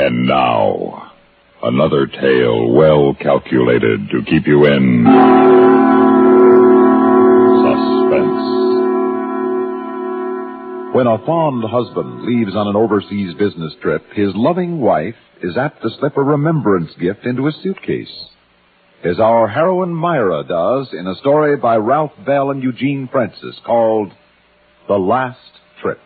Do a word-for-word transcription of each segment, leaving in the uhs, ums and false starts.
And now, another tale well calculated to keep you in suspense. When a fond husband leaves on an overseas business trip, his loving wife is apt to slip a remembrance gift into his suitcase, as our heroine Myra does in a story by Ralph Bell and Eugene Francis called The Last Trip.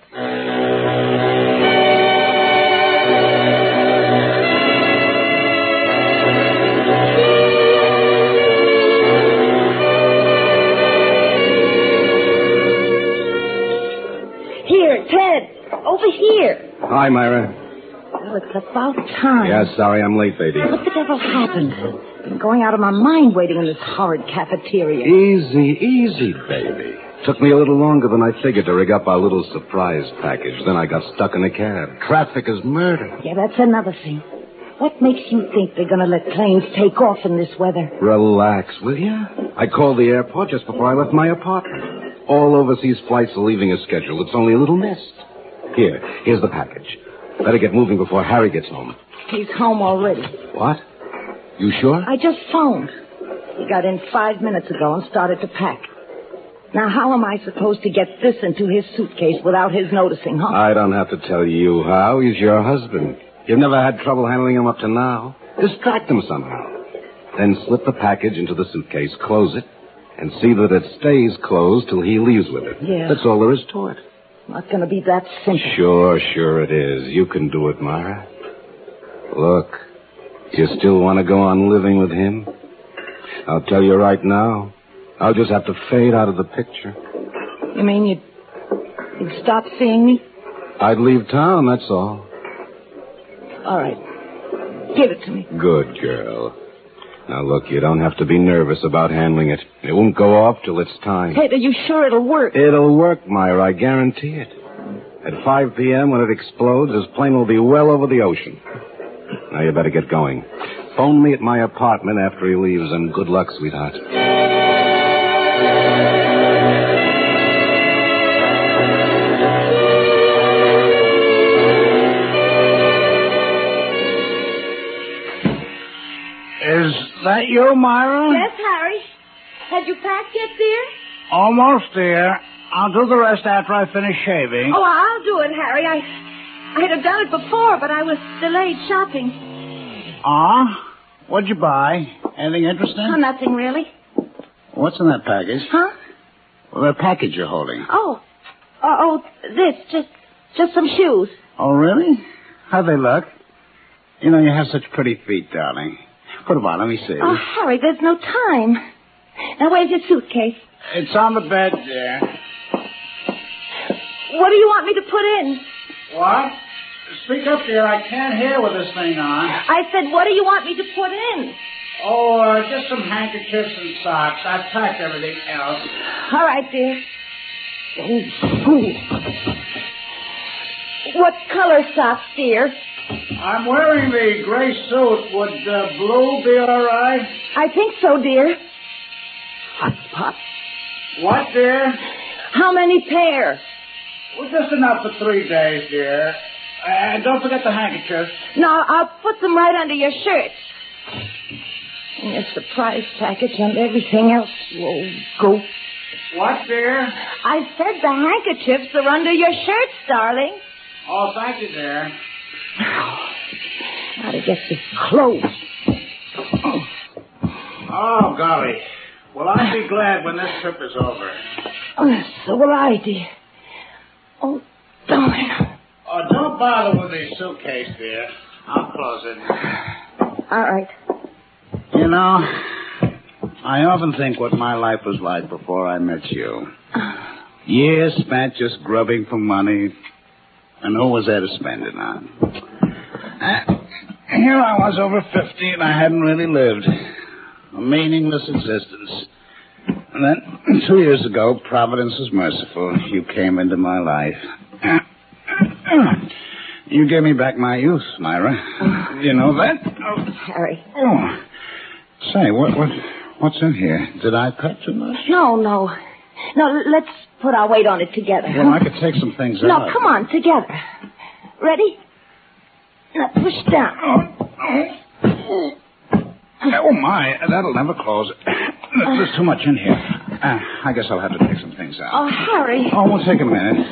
Here, Ted, over here. Hi, Myra. Well, it's about time. Yeah, sorry I'm late, baby. What the devil happened? I've been going out of my mind waiting in this horrid cafeteria. Easy, easy, baby. Took me a little longer than I figured to rig up our little surprise package. Then I got stuck in a cab. Traffic is murder. Yeah, that's another thing. What makes you think they're going to let planes take off in this weather? Relax, will you? I called the airport just before I left my apartment. All overseas flights are leaving as scheduled. It's only a little missed. Here, here's the package. Better get moving before Harry gets home. He's home already. What? You sure? I just phoned. He got in five minutes ago and started to pack. Now, how am I supposed to get this into his suitcase without his noticing, huh? I don't have to tell you how. He's your husband. You've never had trouble handling him up to now. Distract him somehow. Then slip the package into the suitcase, close it, and see that it stays closed till he leaves with it. Yeah. That's all there is to it. Not going to be that simple. Sure, sure it is. You can do it, Myra. Look, you still want to go on living with him? I'll tell you right now, I'll just have to fade out of the picture. You mean you'd, you'd stop seeing me? I'd leave town, that's all. All right. Give it to me. Good girl. Now, look, you don't have to be nervous about handling it. It won't go off till it's time. Ted, are you sure it'll work? It'll work, Myra, I guarantee it. At five p.m., when it explodes, this plane will be well over the ocean. Now, you better get going. Phone me at my apartment after he leaves, and good luck, sweetheart. Is that you, Myra? Yes, Harry. Had you packed yet, dear? Almost, dear. I'll do the rest after I finish shaving. Oh, I'll do it, Harry. I, I'd have done it before, but I was delayed shopping. Ah? What'd you buy? Anything interesting? Oh, nothing really. What's in that package? Huh? Well, that package you're holding. Oh. Oh, oh, this. Just, just some shoes. Oh, really? How'd they look? You know, you have such pretty feet, darling. Put them on, let me see. Oh, Harry, there's no time. Now, where's your suitcase? It's on the bed, dear. What do you want me to put in? What? Speak up, dear. I can't hear with this thing on. I said, what do you want me to put in? Oh, uh, just some handkerchiefs and socks. I've packed everything else. All right, dear. Oh, what color socks, dear? I'm wearing the gray suit. Would uh, blue be all right? I think so, dear. Hot pot. What, dear? How many pair? Well, just enough for three days, dear. And don't forget the handkerchiefs. No, I'll put them right under your shirt. And your surprise package and everything else will go. What, dear? I said the handkerchiefs are under your shirts, darling. Oh, thank you, dear. Now to get this clothes. Oh, golly. Well, I'll be glad when this trip is over. Oh, so will I, dear. Oh, darling. Oh, don't bother with the suitcase, dear. I'll close it. All right. You know, I often think what my life was like before I met you. Years spent just grubbing for money, and who was there to spend it on? Uh, here I was over fifty, and I hadn't really lived. A meaningless existence. And then, two years ago, Providence was merciful. You came into my life. You gave me back my youth, Myra. You know that? Oh, Harry. Oh. Say, what, what, what's in here? Did I pack too much? No, no. No, let's put our weight on it together. Well, I could take some things no, out. No, come on, together. Ready? Now push down. Oh, my. That'll never close. There's too much in here. Uh, I guess I'll have to take some things out. Oh, Harry. Oh, we'll take a minute.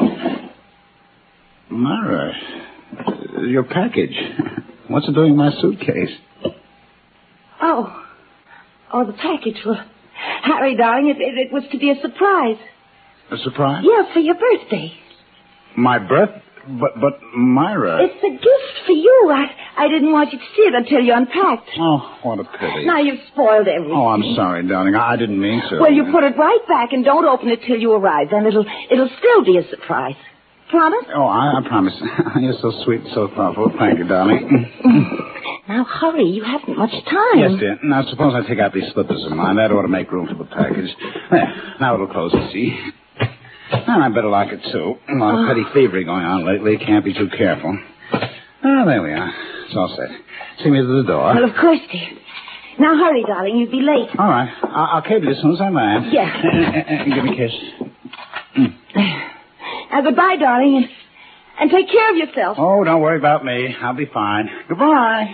Myra, your package. What's it doing in my suitcase? Oh. Oh, the package. Well, Harry, darling, it, it, it was to be a surprise. A surprise? Yeah, for your birthday. My birth? But, but, Myra... It's a gift for you. I, I didn't want you to see it until you unpacked. Oh, what a pity. Now you've spoiled everything. Oh, I'm sorry, darling. I didn't mean to. Well, you put it right back and don't open it till you arrive. Then it'll it'll still be a surprise. Promise? Oh, I, I promise. You're so sweet and so thoughtful. Thank you, darling. Now, hurry. You haven't much time. Yes, dear. Now, suppose I take out these slippers of mine. That ought to make room for the package. There. Now it'll close, you see. And I better lock it, too. A lot of petty thievery going on lately. Can't be too careful. Oh, there we are. It's all set. See me to the door. Well, of course, dear. Now, hurry, darling. You'll be late. All right. I'll, I'll cable you as soon as I land. Yeah. Give me a kiss. Mm. Now, goodbye, darling, and, and take care of yourself. Oh, don't worry about me. I'll be fine. Goodbye.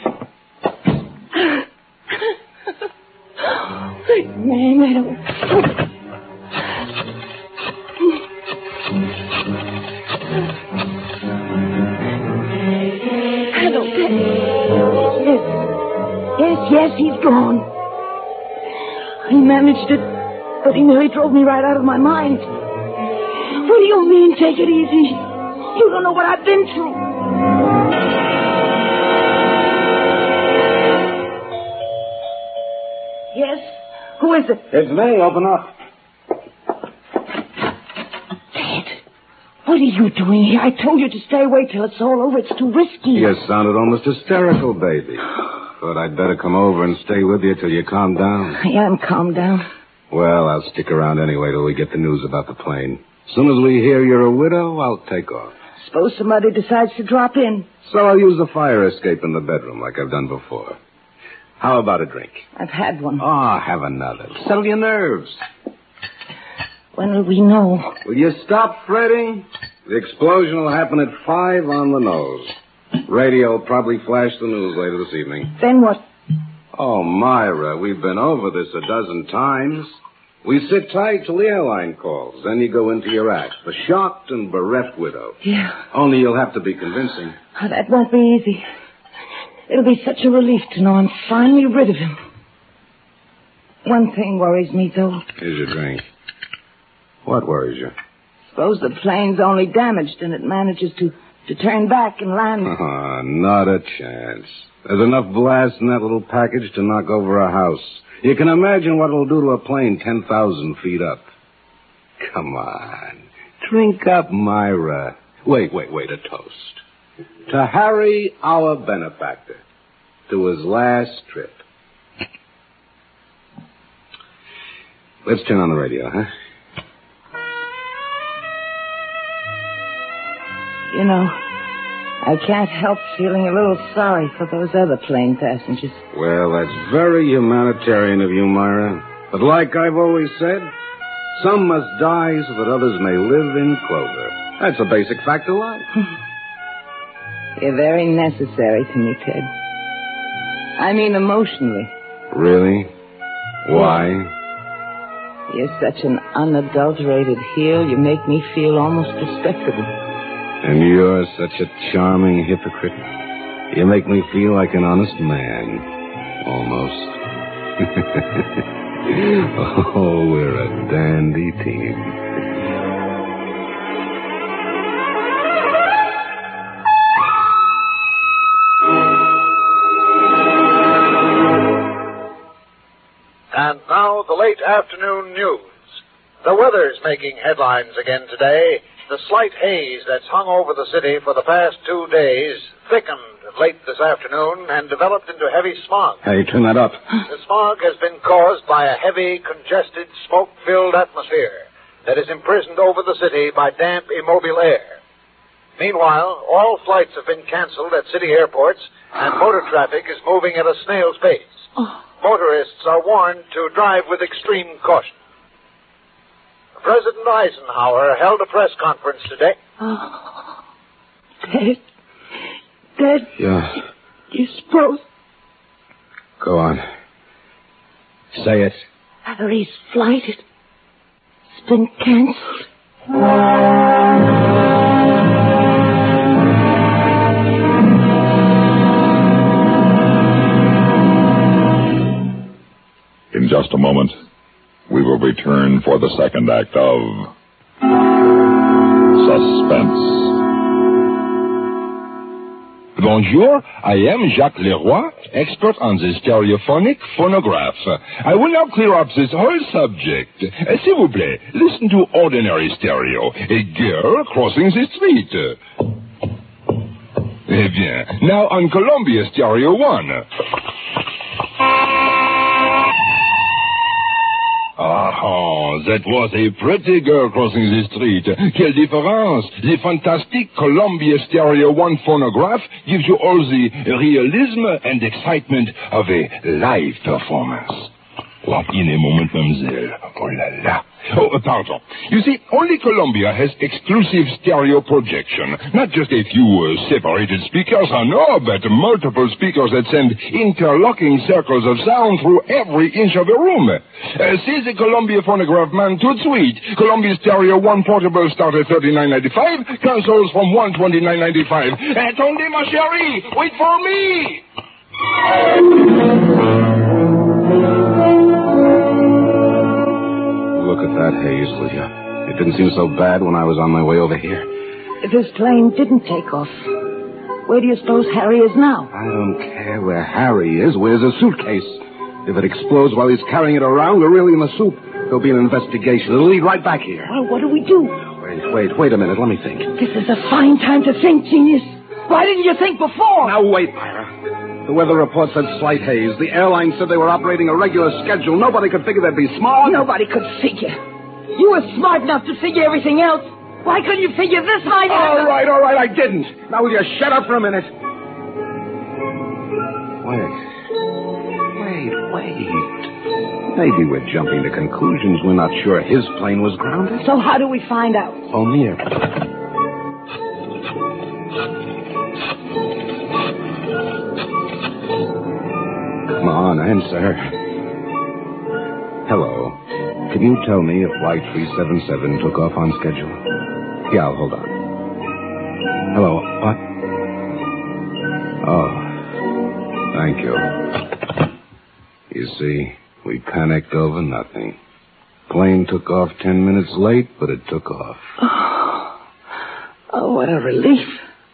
Man, I don't... Hello, Yes. Yes, yes, he's gone. He managed it, but he nearly drove me right out of my mind. What do you mean, take it easy? You don't know what I've been through. Yes? Who is it? It's me. Open up. What are you doing here? I told you to stay away till it's all over. It's too risky. You sounded almost hysterical, baby. Thought I'd better come over and stay with you till you calm down. I am calmed down. Well, I'll stick around anyway till we get the news about the plane. As soon as we hear you're a widow, I'll take off. Suppose somebody decides to drop in. So I'll use the fire escape in the bedroom like I've done before. How about a drink? I've had one. Oh, have another. Settle your nerves. When will we know? Will you stop fretting? The explosion will happen at five on the nose. Radio will probably flash the news later this evening. Then what? Oh, Myra, we've been over this a dozen times. We sit tight till the airline calls. Then you go into your act. The shocked and bereft widow. Yeah. Only you'll have to be convincing. Oh, that won't be easy. It'll be such a relief to know I'm finally rid of him. One thing worries me, though. Here's your drink. What worries you? Suppose the plane's only damaged and it manages to, to turn back and land. Uh, not a chance. There's enough blast in that little package to knock over a house. You can imagine what it'll do to a plane ten thousand feet up. Come on. Drink up, Myra. Wait, wait, wait, a toast. To Harry, our benefactor. To his last trip. Let's turn on the radio, huh? You know, I can't help feeling a little sorry for those other plane passengers. Well, that's very humanitarian of you, Myra. But like I've always said, some must die so that others may live in clover. That's a basic fact of life. You're very necessary to me, Ted. I mean emotionally. Really? Why? You're such an unadulterated heel, you make me feel almost respectable. And you're such a charming hypocrite. You make me feel like an honest man. Almost. Oh, we're a dandy team. And now the late afternoon news. The weather's making headlines again today. The slight haze that's hung over the city for the past two days thickened late this afternoon and developed into heavy smog. Hey, turn that up. The smog has been caused by a heavy, congested, smoke-filled atmosphere that is imprisoned over the city by damp, immobile air. Meanwhile, all flights have been canceled at city airports, and motor traffic is moving at a snail's pace. Motorists are warned to drive with extreme caution. President Eisenhower held a press conference today. Oh, Ted. Ted? Yeah. You suppose? Go on. Say it. Harry's flight, it, it's been canceled. In just a moment, we will return for the second act of Suspense. Bonjour, I am Jacques Leroy, expert on the stereophonic phonograph. I will now clear up this whole subject. Uh, S'il vous plaît, listen to ordinary stereo. A girl crossing the street. Eh bien, now on Columbia Stereo one. Ah, that was a pretty girl crossing the street. Quelle différence! The fantastic Columbia Stereo one phonograph gives you all the realism and excitement of a live performance. Oh, in a moment, mademoiselle. Oh la la. Oh, uh, pardon. You see, only Columbia has exclusive stereo projection. Not just a few uh, separated speakers, oh no, but multiple speakers that send interlocking circles of sound through every inch of the room. Uh, see the Columbia phonograph man tout de suite. Columbia Stereo one portable start at thirty-nine ninety-five, consoles from one twenty-nine ninety-five. Attendez, ma chérie! Wait for me! Look at that haze, will you? It didn't seem so bad when I was on my way over here. If his plane didn't take off, where do you suppose Harry is now? I don't care where Harry is. Where's his suitcase? If it explodes while he's carrying it around, we're really in the soup. There'll be an investigation. It'll lead right back here. Well, what do we do? Wait, wait, wait a minute. Let me think. This is a fine time to think, genius. Why didn't you think before? Now, wait, Myra. The weather report said slight haze. The airline said they were operating a regular schedule. Nobody could figure there'd be smog. Nobody could figure. You were smart enough to figure everything else. Why couldn't you figure this high? All right, all right, I didn't. Now will you shut up for a minute? Wait. Wait, wait. Maybe we're jumping to conclusions. We're not sure his plane was grounded. So how do we find out? Phone me. Come on, answer. Hello. Can you tell me if Flight three seven seven took off on schedule? Yeah, I'll hold on. Hello, what? Oh, thank you. You see, we panicked over nothing. Plane took off ten minutes late, but it took off. Oh, oh what a relief.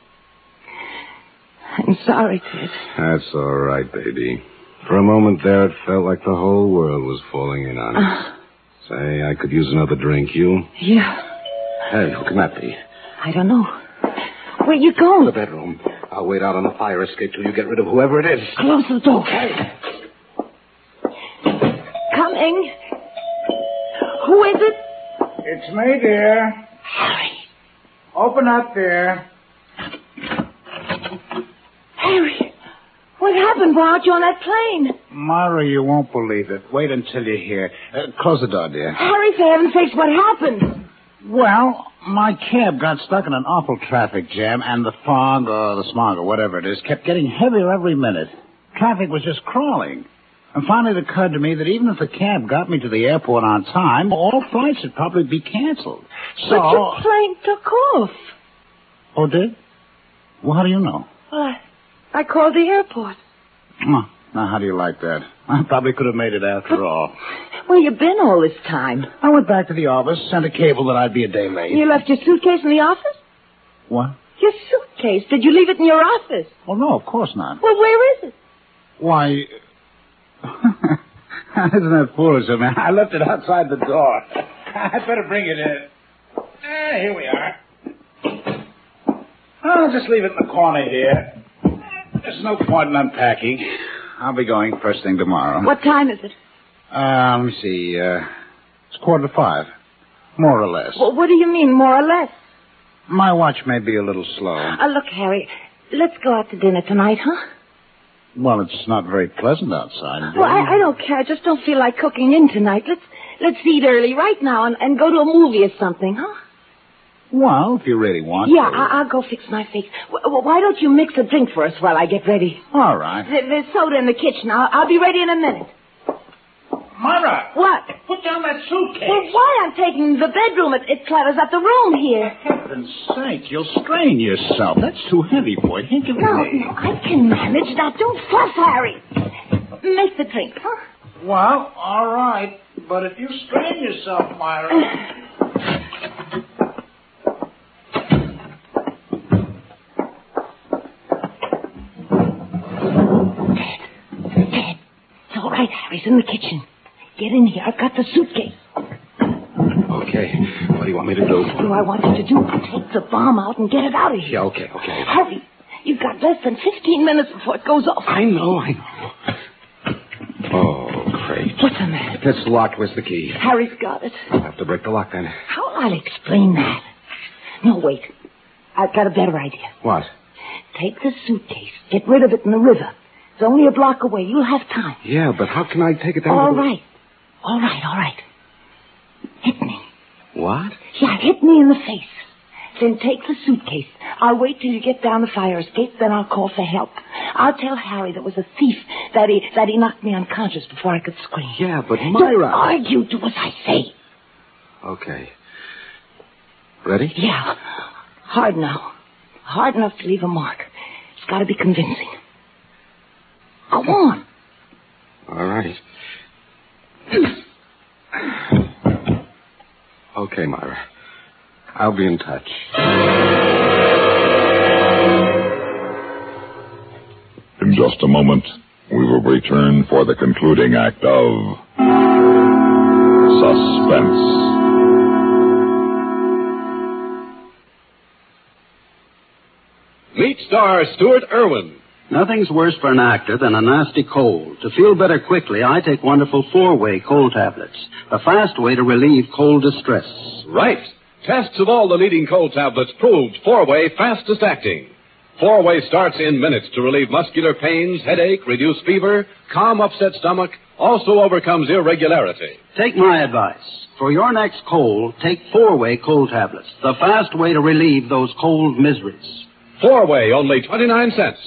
I'm sorry, Ted. That's all right, baby. For a moment there, it felt like the whole world was falling in on us. Uh, Say, I could use another drink. You? Yeah. Hey, who can that be? I don't know. Where you going? The bedroom. I'll wait out on the fire escape till you get rid of whoever it is. Close the door. Hey. Coming. Who is it? It's me, dear. Harry. Open up there. Harry. What happened? Why aren't you on that plane? Myra, you won't believe it. Wait until you hear. Uh, close the door, dear. Harry, for heaven's sakes, what happened? Well, my cab got stuck in an awful traffic jam, and the fog or the smog or whatever it is kept getting heavier every minute. Traffic was just crawling. And finally it occurred to me that even if the cab got me to the airport on time, all flights would probably be canceled. So... But your plane took off. Oh, did? Well, how do you know? Well, I... I called the airport. Oh, now, how do you like that? I probably could have made it after but, all. Where you been all this time? I went back to the office, sent a cable that I'd be a day late. You left your suitcase in the office? What? Your suitcase. Did you leave it in your office? Oh, no, of course not. Well, where is it? Why... Isn't that foolish of me? I left it outside the door. I'd better bring it in. Ah, here we are. I'll just leave it in the corner here. There's no point in unpacking. I'll be going first thing tomorrow. What time is it? Uh, let me see. Uh, it's quarter to five. More or less. Well, what do you mean, more or less? My watch may be a little slow. Uh, look, Harry, let's go out to dinner tonight, huh? Well, it's not very pleasant outside. Well, I, I don't care. I just don't feel like cooking in tonight. Let's let's eat early right now and, and go to a movie or something, huh? Well, if you really want Yeah, to. I- I'll go fix my face. W- why don't you mix a drink for us while I get ready? All right. There- There's soda in the kitchen. I'll, I'll be ready in a minute. Myra! What? Put down that suitcase. Well, why? I'm taking the bedroom. It, it clatters up the room here. For heaven's sake, you'll strain yourself. That's too heavy for you. Give it No, to me. no, I can manage. Now, don't fuss, Harry. Make the drink, huh? Well, all right. But if you strain yourself, Myra... It's all right, Harry's in the kitchen. Get in here. I've got the suitcase. Okay. What do you want me to do? What do I want you to do? Take the bomb out and get it out of here. Yeah, okay, okay. Hurry. You've got less than fifteen minutes before it goes off. I know, I know. Oh, great. What's the matter? It's locked. Where's the key? Harry's got it. I'll have to break the lock then. How I'll explain that? No, wait. I've got a better idea. What? Take the suitcase. Get rid of it in the river. It's only a block away. You'll have time. Yeah, but how can I take it down All to the... right. All right, all right. Hit me. What? Yeah, hit me in the face. Then take the suitcase. I'll wait till you get down the fire escape, then I'll call for help. I'll tell Harry there was a thief, that he that he knocked me unconscious before I could scream. Yeah, but Don't Myra... argue. Do as I say. Okay. Ready? Yeah. Hard now. Hard enough to leave a mark. It's got to be convincing. Go on. All right. Okay, Myra. I'll be in touch. In just a moment, we will return for the concluding act of Suspense. Meet star Stuart Irwin. Nothing's worse for an actor than a nasty cold. To feel better quickly, I take wonderful four-way cold tablets. The fast way to relieve cold distress. Right. Tests of all the leading cold tablets proved four-way fastest acting. Four-way starts in minutes to relieve muscular pains, headache, reduce fever, calm upset stomach, also overcomes irregularity. Take my advice. For your next cold, take four-way cold tablets. The fast way to relieve those cold miseries. Four-way, only twenty-nine cents.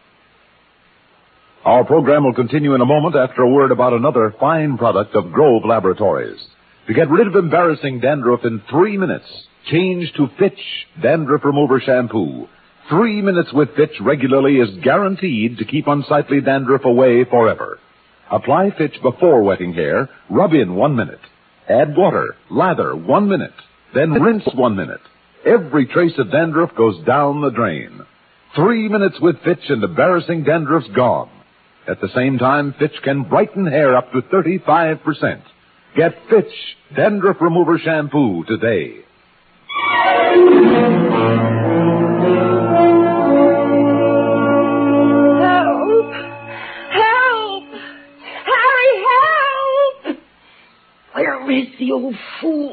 Our program will continue in a moment after a word about another fine product of Grove Laboratories. To get rid of embarrassing dandruff in three minutes, change to Fitch Dandruff Remover Shampoo. Three minutes with Fitch regularly is guaranteed to keep unsightly dandruff away forever. Apply Fitch before wetting hair, rub in one minute. Add water, lather one minute, then rinse one minute. Every trace of dandruff goes down the drain. Three minutes with Fitch and embarrassing dandruff's gone. At the same time, Fitch can brighten hair up to thirty-five percent. Get Fitch Dandruff Remover Shampoo today. Help! Help! Harry, help! Where is the old fool?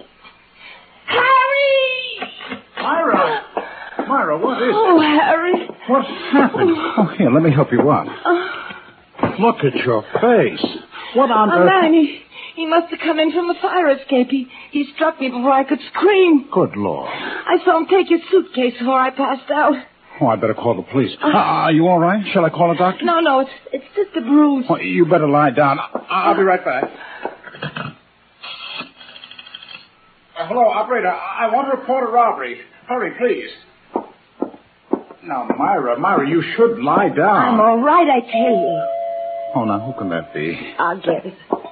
Harry! Myra! Myra, what is Oh, Harry. What happened? Oh, here, let me help you out. Uh, Look at your face. What on a earth... man, he, he must have come in from the fire escape. He, he struck me before I could scream. Good Lord. I saw him take your suitcase before I passed out. Oh, I better call the police. Uh, are you all right? Shall I call a doctor? No, no, it's it's just a bruise. Well, you better lie down. I- I'll be right back. Uh, hello, operator. I I want to report a robbery. Hurry, please. Now, Myra, Myra, you should lie down. I'm all right, I tell you. Oh, now, who can that be? I'll get it.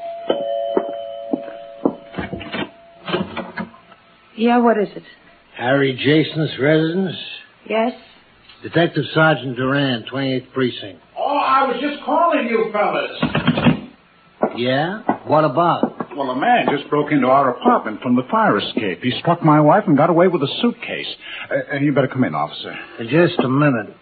Yeah, what is it? Harry Jason's residence? Yes? Detective Sergeant Duran, twenty-eighth Precinct. Oh, I was just calling you fellas. Yeah? What about? Well, a man just broke into our apartment from the fire escape. He struck my wife and got away with a suitcase. Uh, you better come in, officer. Just a minute.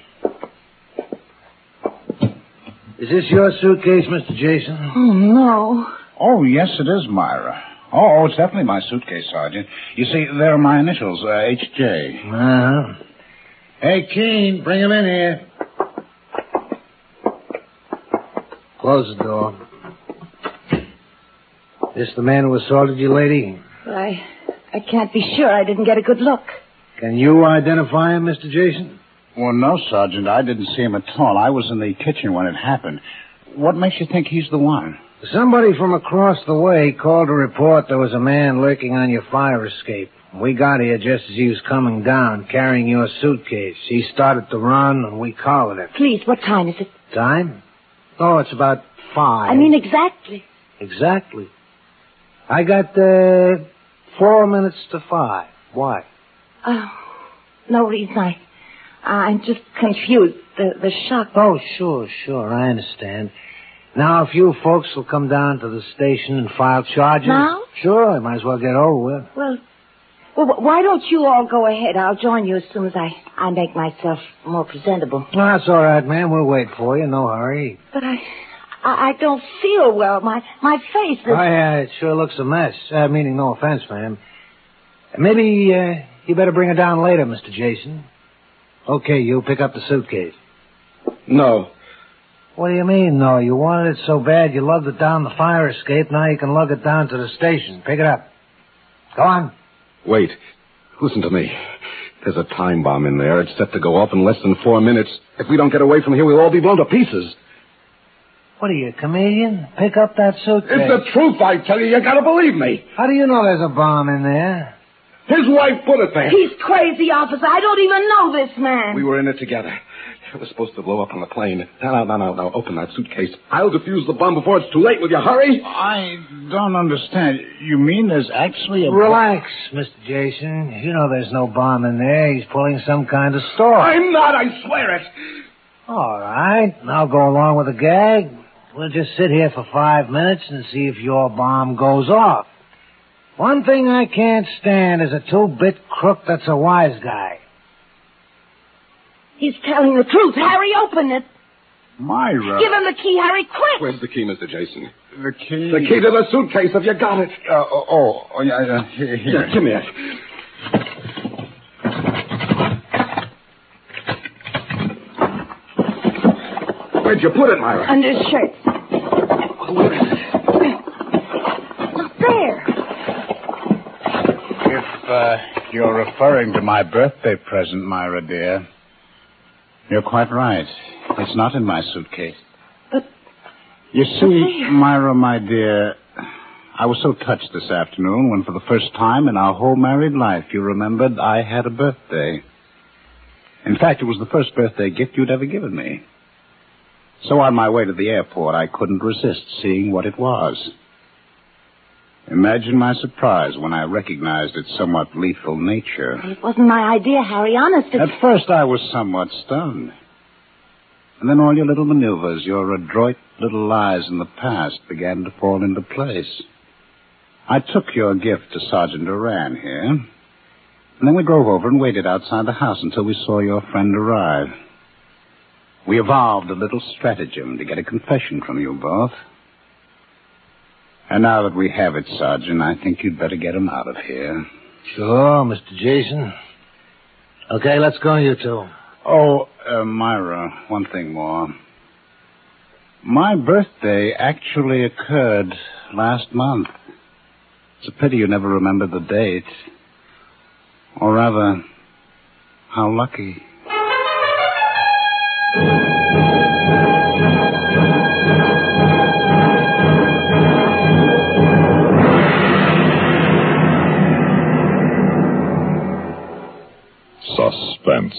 Is this your suitcase, Mister Jason? Oh, no. Oh, yes, it is, Myra. Oh, it's definitely my suitcase, Sergeant. You see, there are my initials, uh, H J. Uh-huh. Hey, Keene, bring him in here. Close the door. This the man who assaulted you, lady? I I can't be sure. I didn't get a good look. Can you identify him, Mister Jason? Well, no, Sergeant. I didn't see him at all. I was in the kitchen when it happened. What makes you think he's the one? Somebody from across the way called to report there was a man lurking on your fire escape. We got here just as he was coming down, carrying your suitcase. He started to run, and we collared him. Please, what time is it? Time? Oh, it's about five. I mean exactly. Exactly. I got, uh, four minutes to five. Why? Oh, no reason. I, I'm just confused. The, the shock. Oh, sure, sure. I understand. Now, if you folks will come down to the station and file charges. Now? Sure, I might as well get over with. Well, well, why don't you all go ahead? I'll join you as soon as I, I make myself more presentable. Oh, that's all right, ma'am. We'll wait for you. No hurry. But I, I, I don't feel well. My, my face is... Oh, yeah, it sure looks a mess. Uh, meaning no offense, ma'am. Maybe, uh, you better bring her down later, Mister Jason. Okay, you pick up the suitcase. No. What do you mean, no? You wanted it so bad you lugged it down the fire escape. Now you can lug it down to the station. Pick it up. Go on. Wait. Listen to me. There's a time bomb in there. It's set to go off in less than four minutes. If we don't get away from here, we'll all be blown to pieces. What are you, a comedian? Pick up that suitcase. It's the truth, I tell you. You gotta believe me. How do you know there's a bomb in there? His wife put it there. He's crazy, officer. I don't even know this man. We were in it together. It was supposed to blow up on the plane. Now, now, now, now, open that suitcase. I'll defuse the bomb before it's too late. Will you hurry? I don't understand. You mean there's actually a... Relax, Mister Jason. You know there's no bomb in there. He's pulling some kind of story. I'm not, I swear it. All right. I'll go along with the gag. We'll just sit here for five minutes and see if your bomb goes off. One thing I can't stand is a two-bit crook that's a wise guy. He's telling the truth. Harry, open it. Myra. Give him the key, Harry, quick. Where's the key, Mister Jason? The key? The key to the suitcase. Have you got it? Uh, oh, oh, oh, yeah, uh, here. here. Yeah, give me it. Where'd you put it, Myra? Under his shirt. Where is it? Look there. If uh, you're referring to my birthday present, Myra, dear, you're quite right. It's not in my suitcase. But... You see, Myra, my dear, I was so touched this afternoon when for the first time in our whole married life you remembered I had a birthday. In fact, it was the first birthday gift you'd ever given me. So on my way to the airport, I couldn't resist seeing what it was. Imagine my surprise when I recognized its somewhat lethal nature. Well, it wasn't my idea, Harry, honest. It... At first, I was somewhat stunned. And then all your little maneuvers, your adroit little lies in the past began to fall into place. I took your gift to Sergeant Duran here, and then we drove over and waited outside the house until we saw your friend arrive. We evolved a little stratagem to get a confession from you both. And now that we have it, Sergeant, I think you'd better get him out of here. Sure, Mister Jason. Okay, let's go, you two. Oh, uh, Myra, one thing more. My birthday actually occurred last month. It's a pity you never remember the date. Or rather, how lucky. Suspense.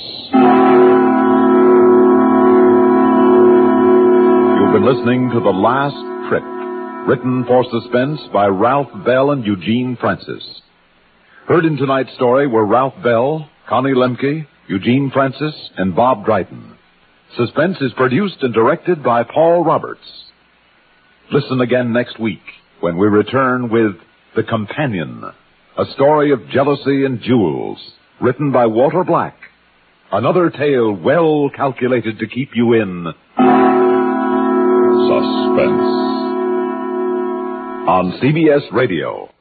You've been listening to The Last Trip, written for Suspense by Ralph Bell and Eugene Francis. Heard in tonight's story were Ralph Bell, Connie Lemke, Eugene Francis, and Bob Dryden. Suspense is produced and directed by Paul Roberts. Listen again next week when we return with The Companion, a story of jealousy and jewels, written by Walter Black. Another tale well calculated to keep you in suspense. On C B S Radio.